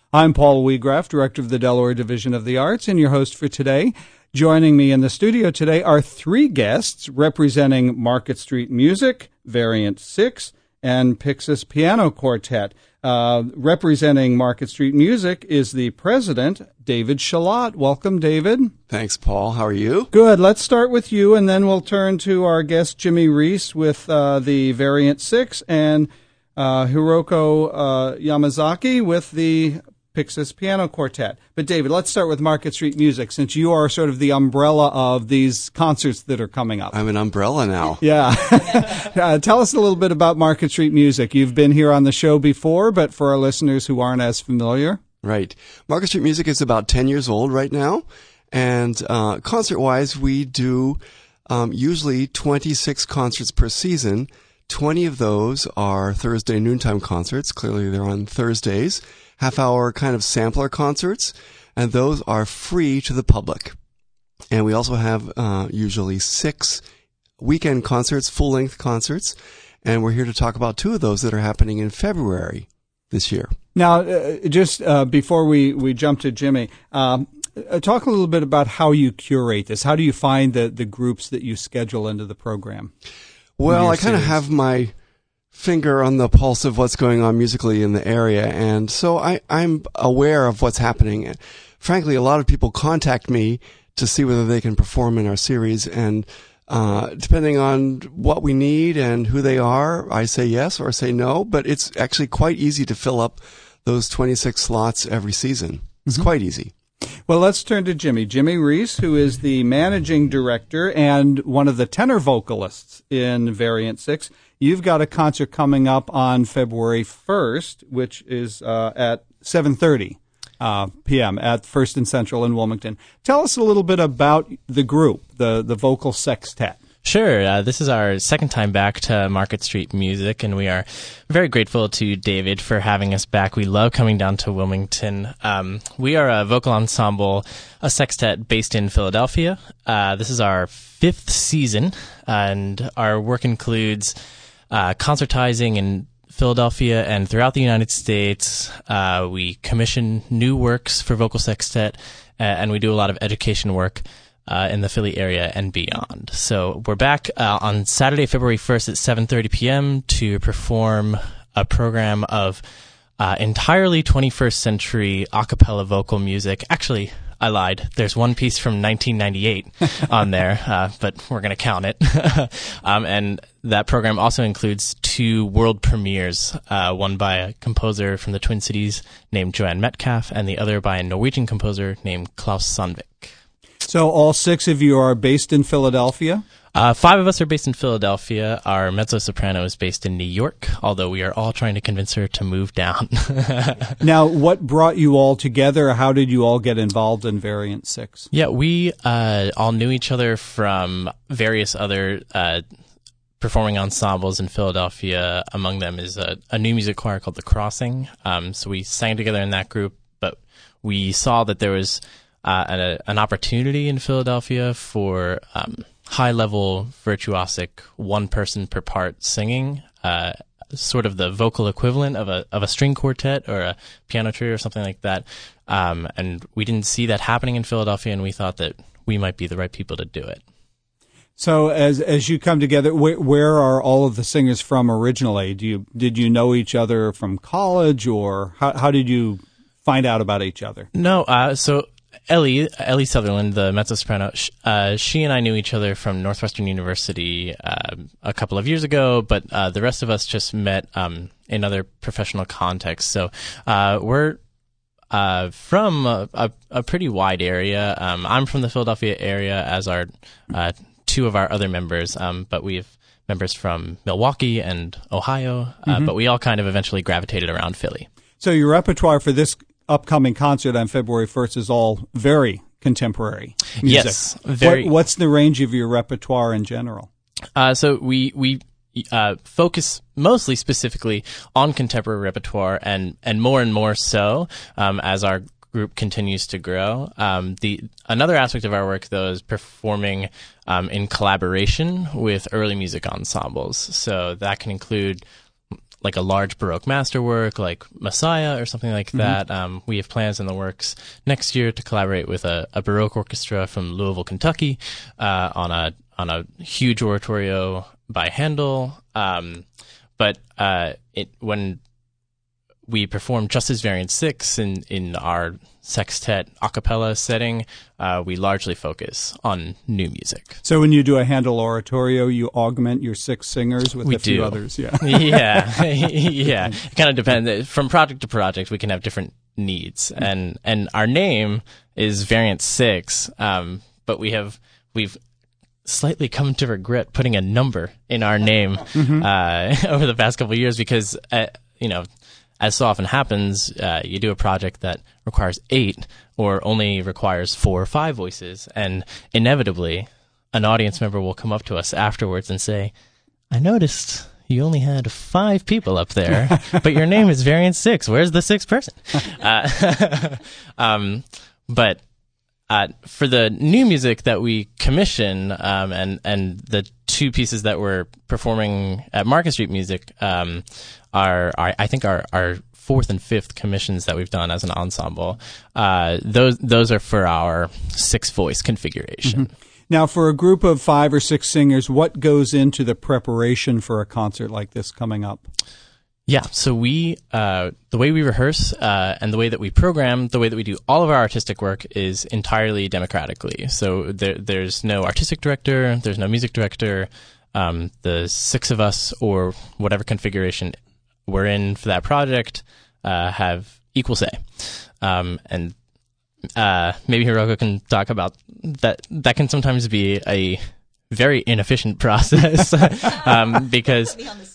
I'm Paul Weagraff, Director of the Delaware Division of the Arts, and your host for today. Joining me in the studio today are three guests representing Market Street Music, Variant 6, and Pyxis Piano Quartet. Representing Market Street Music is the president, David Shalott. Welcome, David. Thanks, Paul. How are you? Good. Let's start with you, and then we'll turn to our guest, Jimmy Reese, with the Variant 6, and Hiroko Yamazaki with the Pyxis Piano Quartet. But David, let's start with Market Street Music, since you are sort of the umbrella of these concerts that are coming up. I'm an umbrella now. Yeah. Tell us a little bit about Market Street Music. You've been here on the show before, but for our listeners who aren't as familiar. Right. Market Street Music is about 10 years old right now, and concert-wise, we do usually 26 concerts per season. 20 of those are Thursday noontime concerts. Clearly, they're on Thursdays. Half-hour kind of sampler concerts, and those are free to the public. And we also have usually 6 weekend concerts, full-length concerts, and we're here to talk about 2 of those that are happening in February this year. Now, just before we jump to Jimmy, talk a little bit about how you curate this. How do you find the groups that you schedule into the program? Well, I kind of have my finger on the pulse of what's going on musically in the area, and so I'm aware of what's happening. Frankly, a lot of people contact me to see whether they can perform in our series, and depending on what we need and who they are, I say yes or say no, but it's actually quite easy to fill up those 26 slots every season. It's quite easy. Well, let's turn to Jimmy. Jimmy Reese, who is the managing director and one of the tenor vocalists in Variant 6. You've got a concert coming up on February 1st, which is at 7:30 p.m. at First and Central in Wilmington. Tell us a little bit about the group, the vocal sextet. Sure. This is our second time back to Market Street Music, and we are very grateful to David for having us back. We love coming down to Wilmington. We are a vocal ensemble, a sextet based in Philadelphia. This is our 5th season, and our work includes concertizing in Philadelphia and throughout the United States. We commission new works for vocal sextet, and we do a lot of education work in the Philly area and beyond. So we're back on Saturday, February 1st at 7:30 p.m. to perform a program of entirely 21st century a cappella vocal music. Actually, I lied. There's one piece from 1998 on there, but we're going to count it. And that program also includes 2 world premieres, one by a composer from the Twin Cities named Joanne Metcalf, and the other by a Norwegian composer named Klaus Sandvik. So all 6 of you are based in Philadelphia? 5 of us are based in Philadelphia. Our mezzo-soprano is based in New York, although we are all trying to convince her to move down. Now, what brought you all together? How did you all get involved in Variant 6? Yeah, we all knew each other from various other performing ensembles in Philadelphia. Among them is a new music choir called The Crossing. So we sang together in that group, but we saw that there was an opportunity in Philadelphia for high-level virtuosic one-person-per-part singing, sort of the vocal equivalent of a string quartet or a piano trio or something like that. And we didn't see that happening in Philadelphia, and we thought that we might be the right people to do it. So as you come together, where are all of the singers from originally? Did you know each other from college, or how did you find out about each other? No, so Ellie Sutherland, the mezzo-soprano, she and I knew each other from Northwestern University a couple of years ago, but the rest of us just met in other professional contexts. So we're from a pretty wide area. I'm from the Philadelphia area, as are 2 of our other members, but we have members from Milwaukee and Ohio, but we all kind of eventually gravitated around Philly. So your repertoire for this upcoming concert on February 1st is all very contemporary music. Yes, very. What's the range of your repertoire in general? So we focus mostly specifically on contemporary repertoire, and more so as our group continues to grow. Another aspect of our work, though, is performing in collaboration with early music ensembles. So that can include like a large Baroque masterwork like Messiah or something like that. We have plans in the works next year to collaborate with a Baroque orchestra from Louisville, Kentucky, on a huge oratorio by Handel. But when we perform just as Variant 6 in our sextet a cappella setting, we largely focus on new music. So when you do a Handel oratorio, you augment your 6 singers with a few others. Yeah. Yeah. It kind of depends. From project to project, we can have different needs. And our name is Variant 6, but we've slightly come to regret putting a number in our name over the past couple of years because, as so often happens, you do a project that requires 8 or only requires 4 or 5 voices, and inevitably an audience member will come up to us afterwards and say, I noticed you only had 5 people up there, but your name is Variant 6. Where's the 6th person? But for the new music that we commission, and the 2 pieces that we're performing at Market Street Music, are I think our 4th and 5th commissions that we've done as an ensemble. Those are for our 6-voice configuration. Now, for a group of 5 or 6 singers, what goes into the preparation for a concert like this coming up? Yeah, so we, the way we rehearse, and the way that we program, the way that we do all of our artistic work is entirely democratically. So there's no artistic director, there's no music director. The 6 of us, or whatever configuration we're in for that project, have equal say. And maybe Hiroko can talk about that. That can sometimes be a very inefficient process because put me on the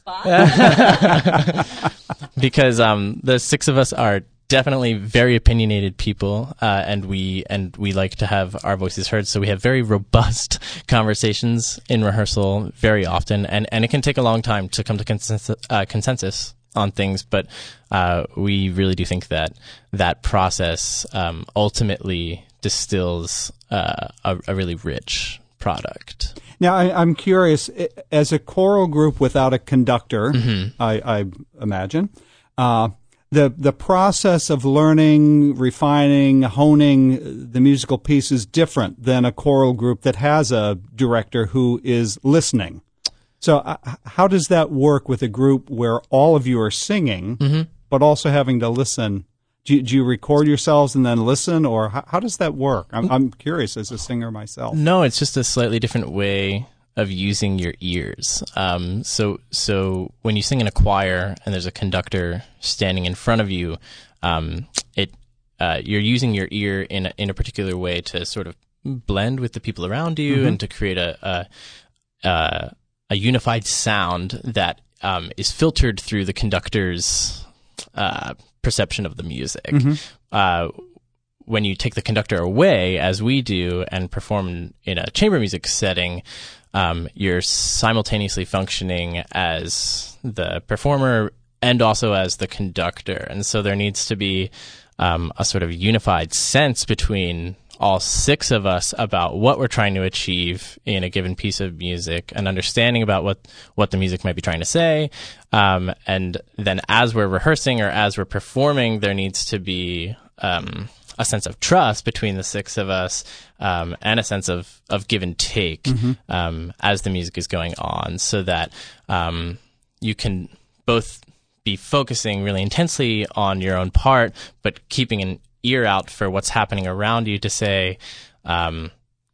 spot. because the 6 of us are definitely very opinionated people, and we like to have our voices heard. So we have very robust conversations in rehearsal very often, and it can take a long time to come to consensus on things. But we really do think that process ultimately distills a really rich product. Now, I'm curious, as a choral group without a conductor, I imagine, the process of learning, refining, honing the musical piece is different than a choral group that has a director who is listening. So how does that work with a group where all of you are singing, but also having to listen? Do you record yourselves and then listen, or how does that work? I'm curious as a singer myself. No, it's just a slightly different way of using your ears. So when you sing in a choir and there's a conductor standing in front of you, you're using your ear in a particular way to sort of blend with the people around you and to create a unified sound that is filtered through the conductor's perception of the music. When you take the conductor away, as we do, and perform in a chamber music setting, you're simultaneously functioning as the performer and also as the conductor. And so there needs to be a sort of unified sense between all 6 of us about what we're trying to achieve in a given piece of music, an understanding about what the music might be trying to say. And then as we're rehearsing or as we're performing, there needs to be a sense of trust between the 6 of us, and a sense of give and take as the music is going on, so that you can both be focusing really intensely on your own part, but keeping an ear out for what's happening around you to say, I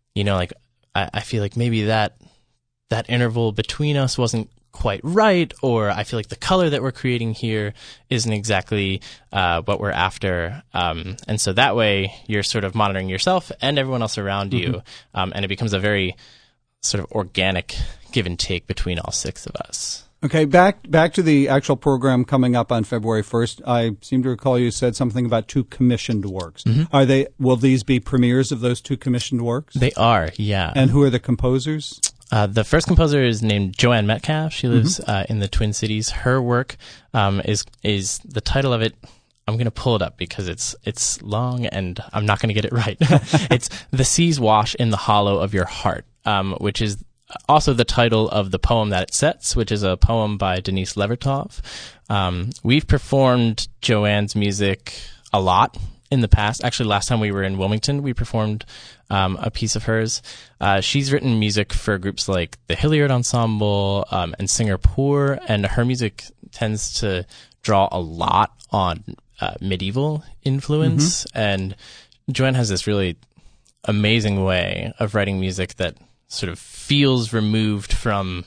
feel like maybe that interval between us wasn't quite right, or I feel like the color that we're creating here isn't exactly what we're after. And so that way you're sort of monitoring yourself and everyone else around you, and it becomes a very sort of organic give and take between all 6 of us. Okay, back to the actual program coming up on February 1st. I seem to recall you said something about 2 commissioned works. Will these be premieres of those 2 commissioned works? They are, yeah. And who are the composers? The first composer is named Joanne Metcalf. She lives in the Twin Cities. Her work is the title of it. I'm going to pull it up because it's long and I'm not going to get it right. It's The Seas Wash in the Hollow of Your Heart, which is also the title of the poem that it sets, which is a poem by Denise Levertov. We've performed Joanne's music a lot in the past. Actually, last time we were in Wilmington, we performed a piece of hers. She's written music for groups like the Hilliard Ensemble and Singapore, and her music tends to draw a lot on medieval influence. And Joanne has this really amazing way of writing music that sort of feels removed from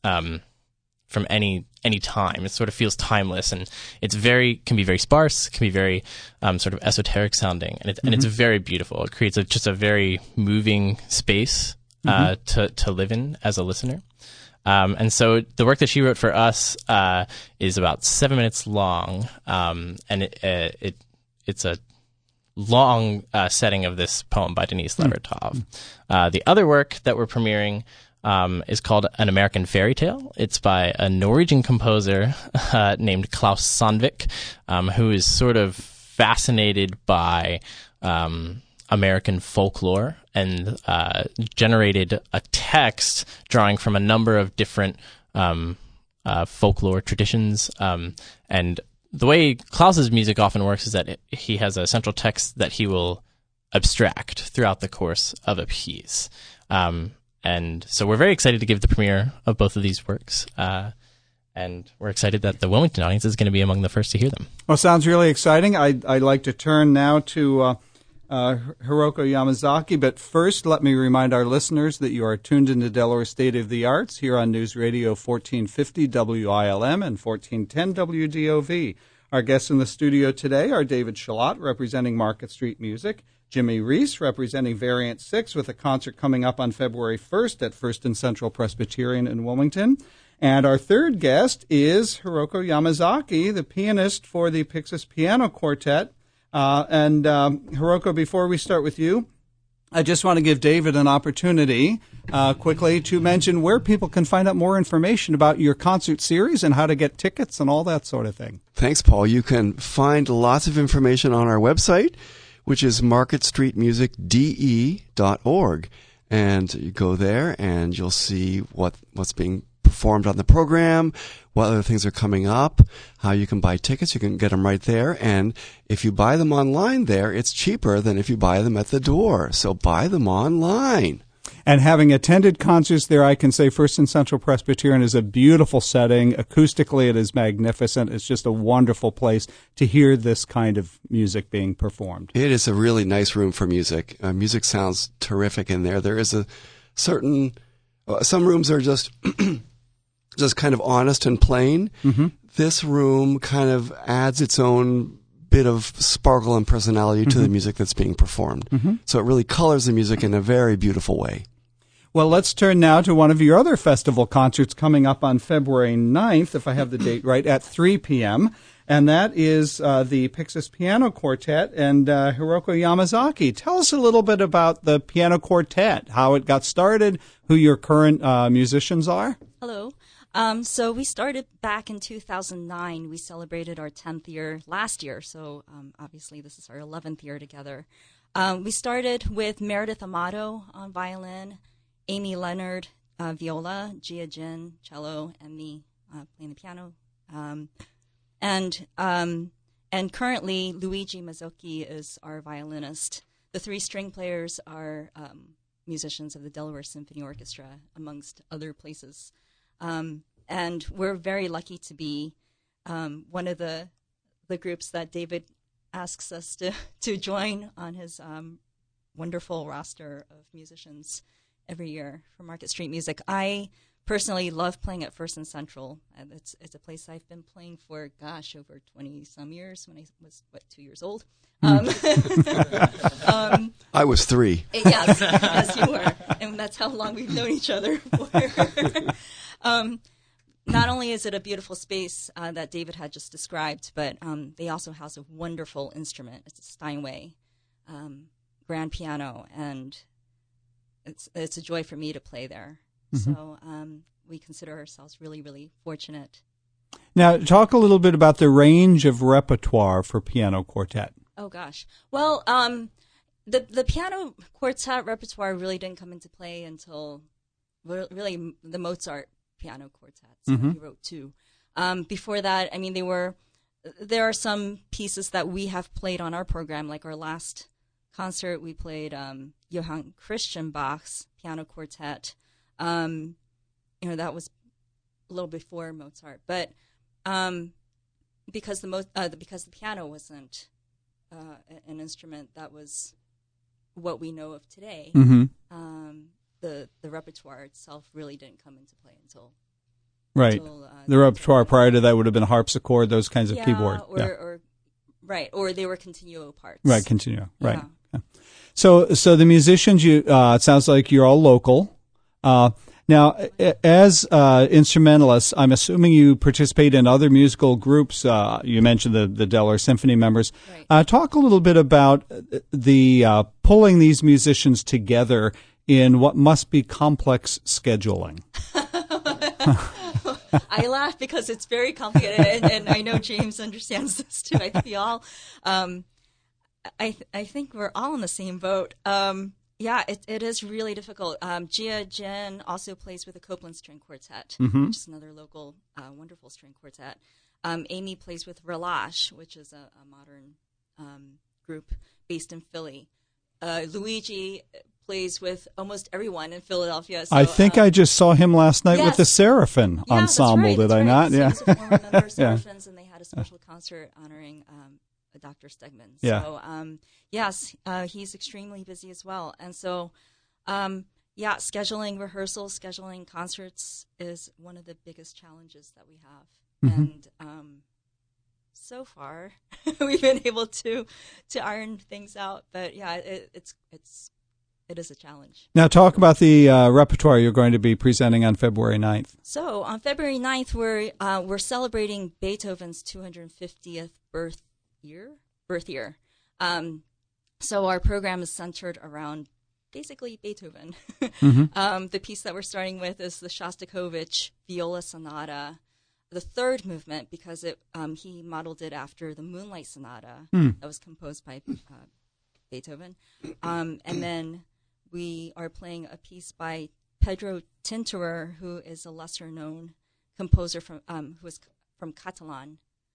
any time. It sort of feels timeless, and can be very sparse, can be very sort of esoteric sounding, and it's very beautiful. It creates just a very moving space to live in as a listener. And so the work that she wrote for us is about 7 minutes long, and it's a long setting of this poem by Denise Levertov. The other work that we're premiering is called An American Fairy Tale. It's by a Norwegian composer named Klaus Sandvik, who is sort of fascinated by American folklore and generated a text drawing from a number of different folklore traditions. And the way Klaus's music often works is that he has a central text that he will abstract throughout the course of a piece. And so we're very excited to give the premiere of both of these works. And we're excited that the Wilmington audience is going to be among the first to hear them. Well, sounds really exciting. I'd like to turn now to Hiroko Yamazaki, but first let me remind our listeners that you are tuned into Delaware State of the Arts here on News Radio 1450 WILM and 1410 WDOV. Our guests in the studio today are David Shalott, representing Market Street Music, Jimmy Reese, representing Variant 6, with a concert coming up on February 1st at First and Central Presbyterian in Wilmington. And our third guest is Hiroko Yamazaki, the pianist for the Pixis Piano Quartet. Hiroko, before we start with you, I just want to give David an opportunity quickly to mention where people can find out more information about your concert series and how to get tickets and all that sort of thing. Thanks, Paul. You can find lots of information on our website, which is marketstreetmusicde.org. And you go there and you'll see what's being performed on the program, what other things are coming up, how you can buy tickets. You can get them right there. And if you buy them online there, it's cheaper than if you buy them at the door. So buy them online. And having attended concerts there, I can say First and Central Presbyterian is a beautiful setting. Acoustically, it is magnificent. It's just a wonderful place to hear this kind of music being performed. It is a really nice room for music. Music sounds terrific in there. There is a certain... some rooms are just kind of honest and plain. Mm-hmm. This room kind of adds its own bit of sparkle and personality to the music that's being performed. Mm-hmm. So it really colors the music in a very beautiful way. Well, let's turn now to one of your other festival concerts coming up on February 9th, if I have the date right, at 3 p.m., and that is the Pixis Piano Quartet and Hiroko Yamazaki. Tell us a little bit about the piano quartet, how it got started, who your current musicians are. Hello. So we started back in 2009. We celebrated our 10th year last year, so obviously this is our 11th year together. We started with Meredith Amato on violin, Amy Leonard viola, Gia Jin cello, and me playing the piano. And currently Luigi Mazzocchi is our violinist. The three string players are musicians of the Delaware Symphony Orchestra, amongst other places. And we're very lucky to be one of the groups that David asks us to join on his wonderful roster of musicians every year for Market Street Music. I personally love playing at First and Central. It's a place I've been playing for, over 20-some years when I was, 2 years old. I was 3. Yes, you were. And that's how long we've known each other for. Not only is it a beautiful space that David had just described, but they also house a wonderful instrument. It's a Steinway grand piano, and it's a joy for me to play there. Mm-hmm. So we consider ourselves really, really fortunate. Now, talk a little bit about the range of repertoire for piano quartet. Oh, gosh. Well, the piano quartet repertoire really didn't come into play until really the Mozart piano quartets. He wrote 2. Before that, I mean, there are some pieces that we have played on our program, like our last concert, we played Johann Christian Bach's piano quartet. That was a little before Mozart, but because the piano wasn't an instrument that was what we know of today, the repertoire itself really didn't come into play until right. The repertoire prior to that would have been harpsichord, those kinds of keyboard. Or they were continuo parts. Right, continuo. Right. Yeah. So the musicians, it sounds like you're all local. Now, as instrumentalists, I'm assuming you participate in other musical groups. You mentioned the Delaware Symphony members. Right. Talk a little bit about the pulling these musicians together in what must be complex scheduling. I laugh because it's very complicated, and I know James understands this too. I think we all, I think we're all in the same boat. It is really difficult. Jia Jin also plays with the Copeland String Quartet, which is another local wonderful string quartet. Amy plays with Relash, which is a modern group based in Philly. Luigi plays with almost everyone in Philadelphia. So, I think I just saw him last night with the Seraphim Ensemble, that's right. not? So yeah. he's a former member of Seraphins, and they had a special concert honoring Dr. Stegman. Yeah. So, yes, he's extremely busy as well. And so, scheduling rehearsals, scheduling concerts is one of the biggest challenges that we have. And so far, we've been able to iron things out. But yeah, it is a challenge. Now talk about the repertoire you're going to be presenting on February 9th. So on February 9th, we're celebrating Beethoven's 250th birth year. So our program is centered around basically Beethoven. The piece that we're starting with is the Shostakovich Viola Sonata, the third movement, because he modeled it after the Moonlight Sonata that was composed by Beethoven. And then we are playing a piece by Pedro Tintorer, who is a lesser-known composer who is from Catalan.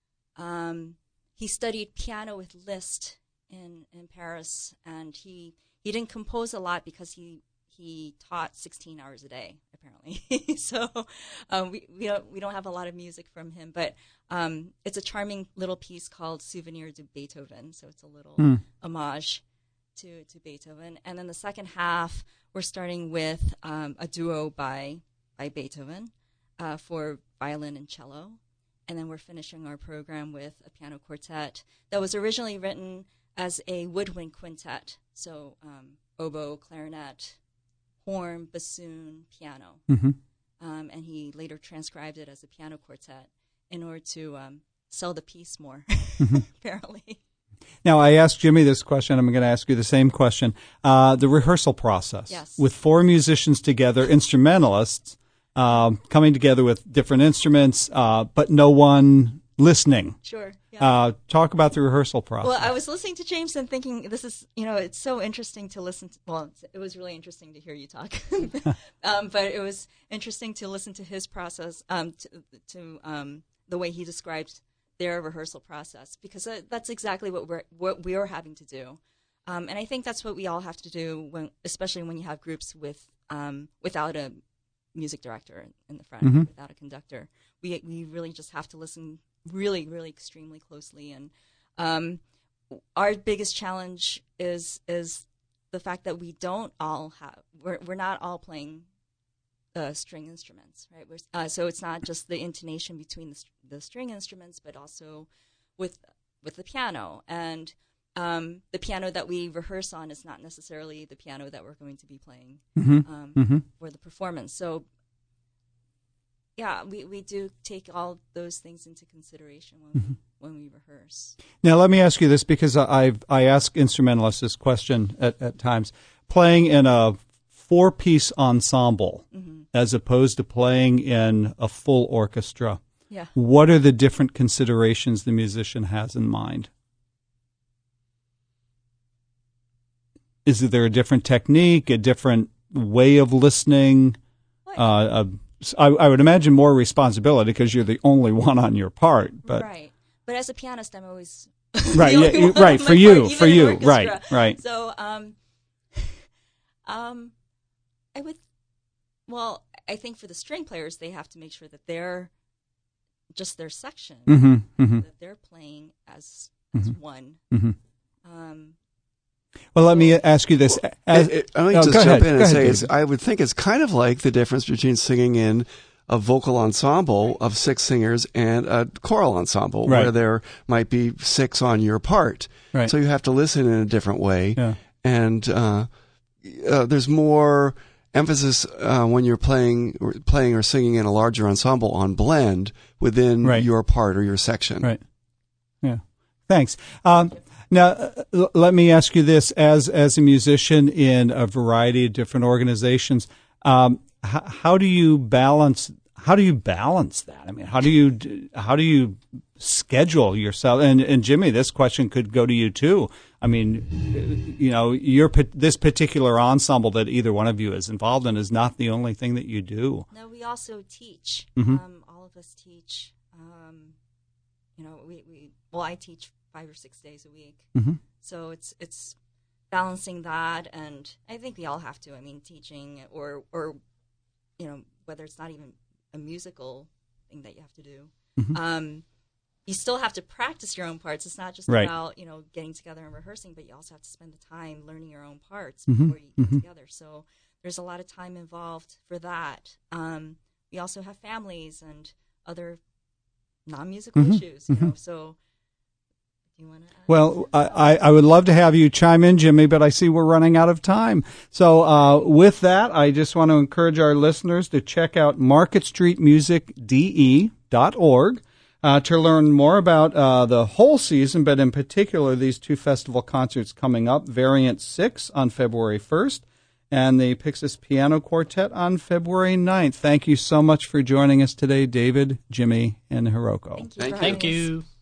He studied piano with Liszt in Paris, and he didn't compose a lot because he taught 16 hours a day, apparently. So we don't have a lot of music from him, but it's a charming little piece called Souvenir de Beethoven. So it's a little homage to Beethoven. And then the second half, we're starting with a duo by Beethoven for violin and cello. And then we're finishing our program with a piano quartet that was originally written as a woodwind quintet. So oboe, clarinet, horn, bassoon, piano. And he later transcribed it as a piano quartet in order to sell the piece more, apparently. Now, I asked Jimmy this question. I'm going to ask you the same question. The rehearsal process. Yes. With 4 musicians together, instrumentalists, coming together with different instruments, but no one listening. Sure. Yeah. Talk about the rehearsal process. Well, I was listening to James and thinking, this is, it's so interesting to listen to. Well, it was really interesting to hear you talk. But it was interesting to listen to his process, to the way he described their rehearsal process, because that's exactly what we are having to do. And I think that's what we all have to do, especially when you have groups without a music director in the front, without a conductor. We really just have to listen really, really extremely closely. And our biggest challenge is the fact that we're not all playing string instruments, right? So it's not just the intonation between the string instruments, but also with the piano. And the piano that we rehearse on is not necessarily the piano that we're going to be playing for the performance. So, yeah, we do take all those things into consideration when we rehearse. Now, let me ask you this, because I ask instrumentalists this question at times. Playing in a 4-piece ensemble as opposed to playing in a full orchestra, what are the different considerations the musician has in mind? Is there a different technique, a different way of listening? I would imagine more responsibility because you're the only one on your part. But right. But as a pianist, I'm always right. the only Yeah. one Right. on For my you. part, For even in you. orchestra. Right. Right. So, I think for the string players, they have to make sure that they're just their section, that they're playing as one. Well, let me ask you this. Let me just jump in and say, David. I would think it's kind of like the difference between singing in a vocal ensemble of 6 singers and a choral ensemble, Right. where there might be 6 on your part. Right. So you have to listen in a different way. Yeah. And there's more emphasis when you're playing or singing in a larger ensemble on blend within Right. your part or your section. Right. Yeah. Thanks. Now, let me ask you this: as a musician in a variety of different organizations, how do you balance that? I mean, how do you schedule yourself? And Jimmy, this question could go to you too. I mean, this particular ensemble that either one of you is involved in is not the only thing that you do. No, we also teach. All of us teach. I teach 5 or 6 days a week. So it's balancing that, and I think we all have to. I mean, teaching or whether it's not even a musical thing that you have to do. You still have to practice your own parts. It's not just Right. about getting together and rehearsing, but you also have to spend the time learning your own parts before you get together. So there's a lot of time involved for that. We also have families and other non-musical issues. So do you want to? Well, I would love to have you chime in, Jimmy, but I see we're running out of time. So with that, I just want to encourage our listeners to check out marketstreetmusicde.org to learn more about the whole season, but in particular these 2 festival concerts coming up, Variant 6 on February 1st and the Pixis Piano Quartet on February 9th. Thank you so much for joining us today, David, Jimmy, and Hiroko. Thank you. Thank you.